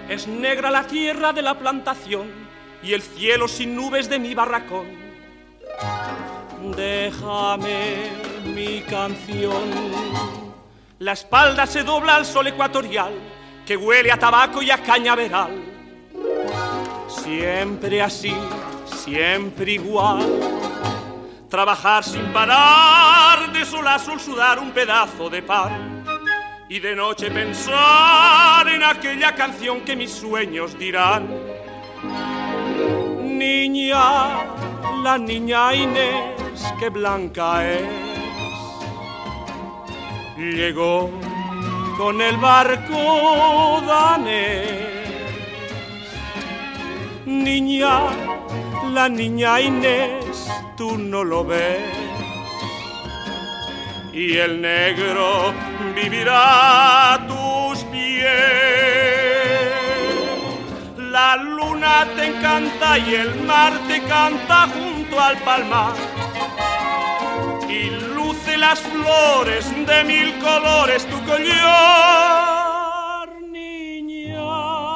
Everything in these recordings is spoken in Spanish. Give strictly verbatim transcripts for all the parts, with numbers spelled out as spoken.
Es negra la tierra de la plantación y el cielo sin nubes de mi barracón. Déjame mi canción. La espalda se dobla al sol ecuatorial que huele a tabaco y a cañaveral. Siempre así, siempre igual. Trabajar sin parar, de sol a sol sudar un pedazo de pan. Y de noche pensar en aquella canción que mis sueños dirán. Niña, la niña Inés, qué blanca es. Llegó con el barco danés. Niña, la niña Inés, tú no lo ves. Y el negro vivirá a tus pies. La luna te encanta y el mar te canta junto al palmar. Y luce las flores de mil colores tu collar. Niña,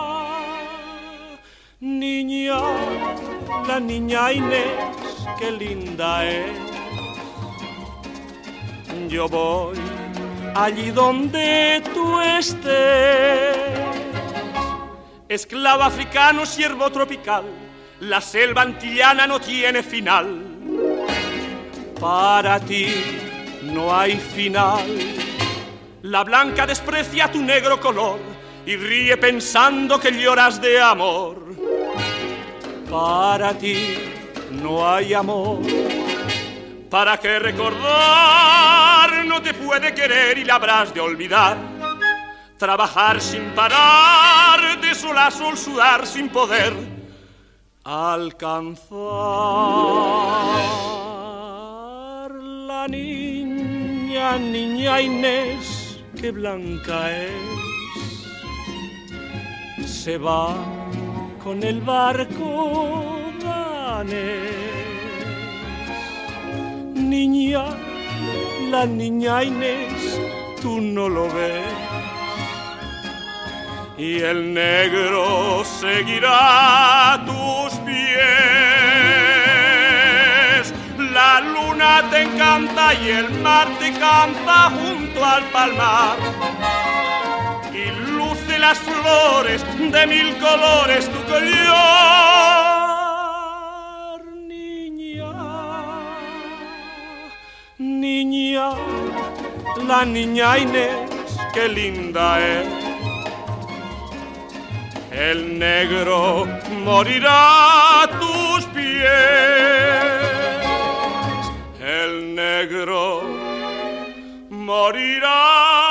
niña, la niña Inés, qué linda es. Yo voy allí donde tú estés. Esclavo africano, siervo tropical, la selva antillana no tiene final. Para ti no hay final. La blanca desprecia tu negro color y ríe pensando que lloras de amor. Para ti no hay amor. Para que recordar no te puede querer y la habrás de olvidar. Trabajar sin parar, de sol a sol sudar sin poder alcanzar. La niña, niña Inés, qué blanca es. Se va con el barco danés. Niña, la niña Inés, tú no lo ves. Y el negro seguirá a tus pies. La luna te encanta y el mar te canta junto al palmar. Y luce las flores de mil colores tu collar. Niña, la niña Inés, qué linda es. El negro morirá a tus pies. El negro morirá